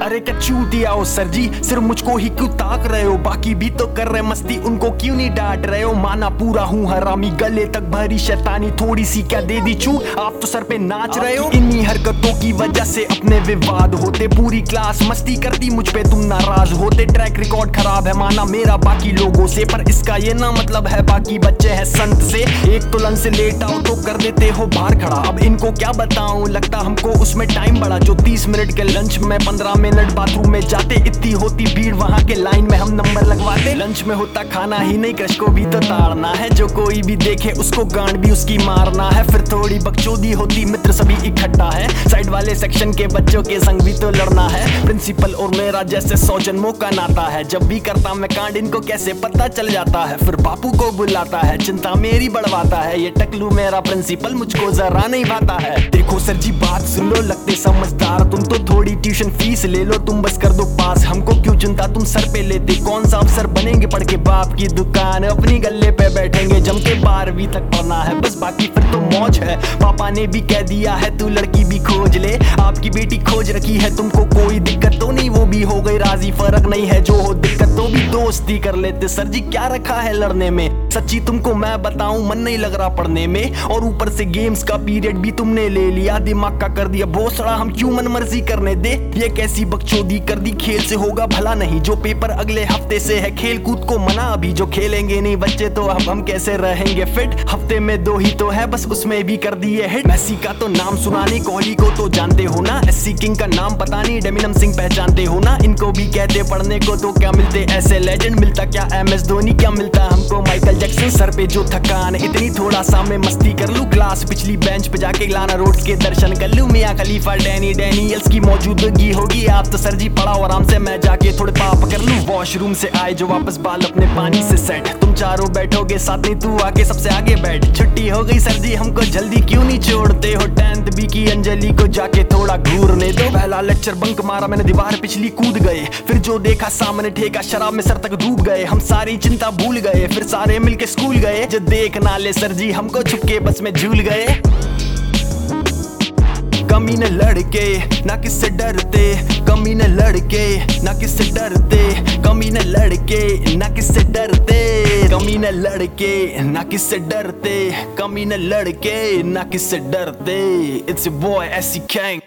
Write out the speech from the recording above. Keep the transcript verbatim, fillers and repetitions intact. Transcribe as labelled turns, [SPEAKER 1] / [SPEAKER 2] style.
[SPEAKER 1] अरे क्या चू दिया हो सर जी, सिर्फ मुझको ही क्यों ताक रहे हो? बाकी भी तो कर रहे मस्ती, उनको क्यों नहीं डांट रहे हो? माना पूरा हूँ हरामी, गले तक भरी शैतानी, थोड़ी सी क्या दे दी छू, आप तो सर पे नाच रहे हो। इन्हीं हरकतों की वजह से अपने विवाद होते, पूरी क्लास मस्ती करती, मुझ पे तुम नाराज होते। ट्रैक रिकॉर्ड खराब है माना मेरा बाकी लोगों से, पर इसका ये ना मतलब है बाकी बच्चे हैं संत से। एक तो लंच से लेट आओ तो कर देते हो बाहर खड़ा, अब इनको क्या बताऊं, लगता हमको उसमें टाइम बड़ा। जो तीस मिनट के लंच में पंद्रह मिनट बाथरूम में जाते, इतनी होती भीड़ वहाँ के लाइन में हम नंबर लगवाते। लंच में होता खाना ही नहीं, क्रश को भी तो ताड़ना है, जो कोई भी देखे उसको गांड भी उसकी मारना है। फिर थोड़ी बकचोदी होती, मित्र सभी इकट्ठा है, साइड वाले सेक्शन के बच्चों के संग भी तो लड़ना है। प्रिंसिपल और मेरा जैसे सौ जन्मों का नाता है, जब भी करता मैं कांड इनको कैसे पता चल जाता है। फिर बापू को बुलाता है, चिंता मेरी बढ़वाता है, ये टकलू मेरा प्रिंसिपल मुझको जरा नहीं भाता है। देखो सर जी बात सुन लो, लगते समझदार तुम तो, थोड़ी ट्यूशन फीस ले लो तुम, बस कर दो पास, हमको क्यों चिंता तुम सर पे लेते। कौन सा अफसर बनेंगे पढ़ के, बाप की दुकान अपनी गले पे बैठेंगे, जम के बारहवीं तक पढ़ना है बस, बाकी फिर तो मौज है। पापा ने भी कह दिया है तू लड़की भी खोज ले, आपकी बेटी खोज रखी है, तुमको कोई दिक्कत तो नहीं, वो भी हो गई राजी, फर्क नहीं है जो हो दिक्कत तो भी दोस्ती कर लेते। सर जी क्या रखा है लड़ने में, सच्ची तुमको मैं बताऊं मन नहीं लग रहा पढ़ने में, और ऊपर से गेम्स का पीरियड भी तुमने ले लिया, दिमाग का कर दिया भोसड़ा, हम क्यों मन मर्जी करने दे। ये कैसी बकचोदी कर दी, खेल से होगा भला नहीं, जो पेपर अगले हफ्ते से है, खेल कूद को मना अभी, जो खेलेंगे नहीं बच्चे तो अब हम कैसे रहेंगे फिट। हफ्ते में दो ही तो है बस, उसमें भी कर दिए हिट। मेसी का तो नाम सुना नहीं, कोहली को तो जानते हो ना, एससी किंग का नाम पता नहीं, डेमिनम सिंह पहचानते हो ना, इनको भी कहते पढ़ने को तो क्या मिलते ऐसे लेजेंड, मिलता क्या एम एस धोनी, क्या मिलता हमको माइकल जैक्सन। सर पे जो थकान इतनी, थोड़ा सा मैं मस्ती कर लूं, क्लास पिछली बेंच पे जाके लाना रोड के दर्शन कर लूं, मियां खलीफा डैनी डैनियल्स की मौजूदगी होगी, आप तो सर जी पढ़ाओ आराम से, मैं जाके थोड़े पाप कर लूं। वॉशरूम से आए जो वापस बाल अपने पानी से सेट, तुम चारों बैठोगे साथ में, तू आके सबसे आगे बैठ। छुट्टी हो गई सर जी हमको जल्दी क्यों नहीं छोड़ते हो, टेंथ बी की अंजलि को जाके थोड़ा घूरने दो। पहला लेक्चर बंक मारा मैंने, दीवार पिछली कूद गए, फिर जो देखा सामने ठेका, शराब में सर तक डूब गए, हम सारी चिंता भूल गए, फिर सारे मिलके स्कूल गए, जो देख ना ले सर जी हमको छुपके बस में झूल गए। कमीने लड़के ना किससे डरते, कमीने लड़के ना किससे डरते, कमीने लड़के ना किससे डरते, कमीने लड़के ना किससे डरते, कमीने लड़के ना किससे डरते। It's your boy S C King।